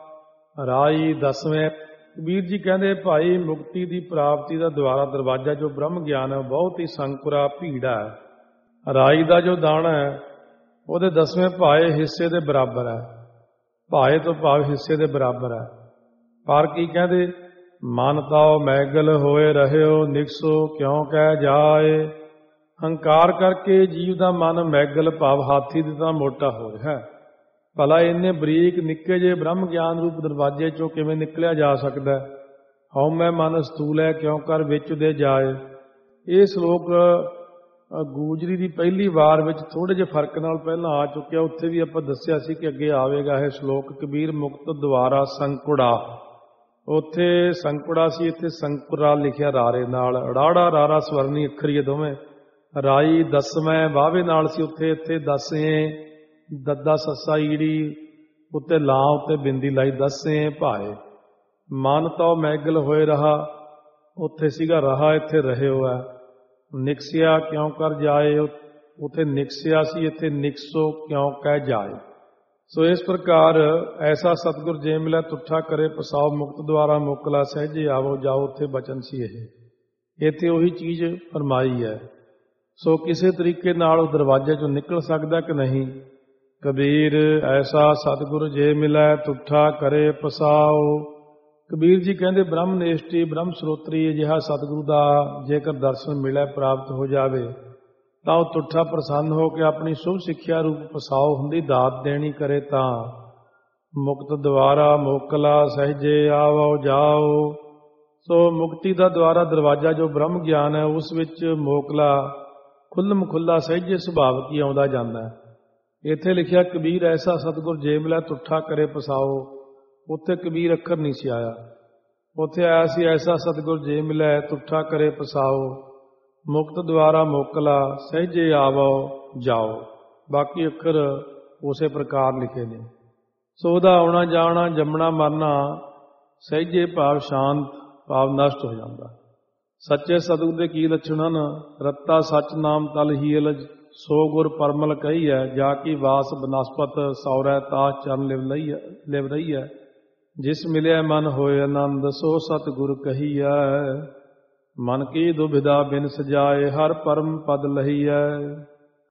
ਰਾਈ ਦਸਵੇਂ। ਕਬੀਰ ਜੀ ਕਹਿੰਦੇ ਭਾਈ ਮੁਕਤੀ ਦੀ ਪ੍ਰਾਪਤੀ ਦਾ ਦੁਆਰਾ ਦਰਵਾਜ਼ਾ ਜੋ ਬ੍ਰਹਮ ਗਿਆਨ ਹੈ ਬਹੁਤ ਹੀ ਸੰਕੁਰਾ ਭੀੜਾ ਹੈ। ਰਾਈ ਦਾ ਜੋ ਦਾਣਾ ਹੈ ਉਹਦੇ ਦਸਵੇਂ ਭਾਏ ਹਿੱਸੇ ਦੇ ਬਰਾਬਰ ਹੈ। ਭਾਏ ਤੋਂ ਭਾਵ ਹਿੱਸੇ ਦੇ ਬਰਾਬਰ ਹੈ। ਪਰ ਕੀ ਕਹਿੰਦੇ ਮਨ ਤਾਓ ਮੈਗਲ ਹੋਏ ਰਹਿਓ ਨਿਕਸੋ ਕਿਉਂ ਕਹਿ ਜਾਏ। ਹੰਕਾਰ ਕਰਕੇ ਜੀਵ ਦਾ ਮਨ ਮੈਗਲ ਭਾਵ ਹਾਥੀ ਦੇ ਤਾਂ ਮੋਟਾ ਹੋ ਰਿਹਾ। ਭਲਾ ਇੰਨੇ ਬਰੀਕ ਨਿੱਕੇ ਜਿਹੇ ਬ੍ਰਹਮ ਗਿਆਨ ਰੂਪ ਦਰਵਾਜ਼ੇ ਚੋਂ ਕਿਵੇਂ ਨਿਕਲਿਆ ਜਾ ਸਕਦਾ। ਹਉ ਮੈਂ ਮਨ ਸਥੂਲ ਹੈ ਕਿਉਂ ਕਰ ਵਿੱਚ ਦੇ ਜਾਏ। ਇਹ ਸ਼ਲੋਕ ਗੂਜਰੀ ਦੀ ਪਹਿਲੀ ਵਾਰ ਵਿੱਚ ਥੋੜੇ ਜਿਹੇ ਫਰਕ ਨਾਲ ਪਹਿਲਾਂ ਆ ਚੁੱਕਿਆ। ਉੱਥੇ ਵੀ ਆਪਾਂ ਦੱਸਿਆ ਸੀ ਕਿ ਅੱਗੇ ਆਵੇਗਾ ਇਹ ਸ਼ਲੋਕ। ਕਬੀਰ ਮੁਕਤ ਦੁਆਰਾ ਸੰਕੁੜਾ, ਉੱਥੇ ਸੰਕੁੜਾ ਸੀ, ਇੱਥੇ ਸੰਕੁਰਾ ਲਿਖਿਆ ਰਾਰੇ ਨਾਲ। ਰਾੜਾ ਰਾਰਾ ਸਵਰਨੀ ਅੱਖਰ ਇਹ ਦੋਵੇਂ। ਰਾਈ ਦਸਵੇਂ ਵਾਵੇ ਨਾਲ ਸੀ ਉੱਥੇ, ਇੱਥੇ ਦਸੇ ਦੱਦਾ ਸੱਸਾ ਈੜੀ ਉੱਤੇ ਲਾਂ ਉੱਤੇ ਬਿੰਦੀ ਲਾਈ ਦਸੇ ਭਾਏ। ਮਨ ਤਾਂ ਮੈਗਲ ਹੋਏ ਰਹਾ, ਉੱਥੇ ਸੀਗਾ ਰਹਾ, ਇੱਥੇ ਰਹਿਓ ਹੈ। ਨਿਕਸਿਆ ਕਿਉਂ ਕਰ ਜਾਏ, ਉੱਥੇ ਨਿਕਸਿਆ ਸੀ, ਇੱਥੇ ਨਿਕਸੋ ਕਿਉਂ ਕਹਿ ਜਾਏ। ਸੋ ਇਸ ਪ੍ਰਕਾਰ ਐਸਾ ਸਤਿਗੁਰ ਜੇ ਮਿਲਿਆ ਤੁੱਠਾ ਕਰੇ ਪਸਾਓ ਮੁਕਤ ਦੁਆਰਾ ਮੋਕਲਾ ਸਹਿਜੇ ਆਵੋ ਜਾਓ। ਉੱਥੇ ਬਚਨ ਸੀ ਇਹ, ਇੱਥੇ ਉਹੀ ਚੀਜ਼ ਫਰਮਾਈ ਹੈ। ਸੋ ਕਿਸੇ ਤਰੀਕੇ ਨਾਲ ਉਹ ਦਰਵਾਜ਼ੇ ਚੋਂ ਨਿਕਲ ਸਕਦਾ ਕਿ ਨਹੀਂ। ਕਬੀਰ ਐਸਾ ਸਤਿਗੁਰ ਜੇ ਮਿਲੈ ਤੁੱਠਾ ਕਰੇ ਪਸਾਓ। ਕਬੀਰ ਜੀ ਕਹਿੰਦੇ ਬ੍ਰਹਮ ਨੇਸ਼ਟੀ ਬ੍ਰਹਮ ਸਰੋਤਰੀ ਅਜਿਹਾ ਸਤਿਗੁਰੂ ਦਾ ਜੇਕਰ ਦਰਸ਼ਨ ਮਿਲੇ ਪ੍ਰਾਪਤ ਹੋ ਜਾਵੇ ਤਾਂ ਉਹ ਤੁੱਠਾ ਪ੍ਰਸੰਨ ਹੋ ਕੇ ਆਪਣੀ ਸ਼ੁਭ ਸਿੱਖਿਆ ਰੂਪ ਪਸਾਓ ਹੁੰਦੀ ਦਾਤ ਦੇਣੀ ਕਰੇ ਤਾਂ ਮੁਕਤ ਦੁਆਰਾ ਮੋਕਲਾ ਸਹਿਜੇ ਆਵੋ ਜਾਓ। ਸੋ ਮੁਕਤੀ ਦਾ ਦੁਆਰਾ ਦਰਵਾਜ਼ਾ ਜੋ ਬ੍ਰਹਮ ਗਿਆਨ ਹੈ ਉਸ ਵਿੱਚ ਮੋਕਲਾ ਖੁੱਲ੍ਹਮ ਖੁੱਲ੍ਹਾ ਸਹਿਜੇ ਸੁਭਾਵਕ ਹੀ ਆਉਂਦਾ ਜਾਂਦਾ ਹੈ। ਇੱਥੇ ਲਿਖਿਆ ਕਬੀਰ ਐਸਾ ਸਤਿਗੁਰ ਜੇ ਮਿਲਿਆ ਤੁੱਠਾ ਕਰੇ ਪਸਾਓ। ਉੱਥੇ ਕਬੀਰ ਅੱਖਰ ਨਹੀਂ ਸੀ ਆਇਆ, ਉੱਥੇ ਆਇਆ ਸੀ ਐਸਾ ਸਤਿਗੁਰ ਜੇ ਮਿਲਿਆ ਤੁੱਠਾ ਕਰੇ ਪਸਾਓ। ਮੁਕਤ ਦੁਆਰਾ ਮੋਕਲਾ ਸਹਿਜੇ ਆਵੋ ਜਾਓ। ਬਾਕੀ ਅੱਖਰ ਉਸੇ ਪ੍ਰਕਾਰ ਲਿਖੇ ਨੇ। ਸੋ ਉਹਦਾ ਆਉਣਾ ਜਾਣਾ ਜੰਮਣਾ ਮਰਨਾ ਸਹਿਜੇ ਭਾਵ ਸ਼ਾਂਤ ਭਾਵ ਨਸ਼ਟ ਹੋ ਜਾਂਦਾ। ਸੱਚੇ ਸਤਿਗੁਰ ਦੇ ਕੀ ਲੱਛਣ ਹਨ। ਰੱਤਾ ਸੱਚ ਨਾਮ ਤਲ ਹੀ ਅਲਜ ਸੋ ਗੁਰ ਪਰਮਲ ਕਹੀ ਹੈ। ਜਾ ਕੀ ਵਾਸ ਬਨਸਪਤ ਸੌਰੈ ਤਾਸ ਚਰਨ ਲਿਵ ਲਈ ਲਿਵ ਰਹੀ ਹੈ। ਜਿਸ ਮਿਲਿਆ ਮਨ ਹੋਏ ਆਨੰਦ ਸੋ ਸਤਿਗੁਰ ਕਹੀਐ। ਮਨ ਕੀ ਦੁਬਿਧਾ ਬਿਨ ਸਜਾਏ ਹਰ ਪਰਮ ਪਦ ਲਹੀਐ।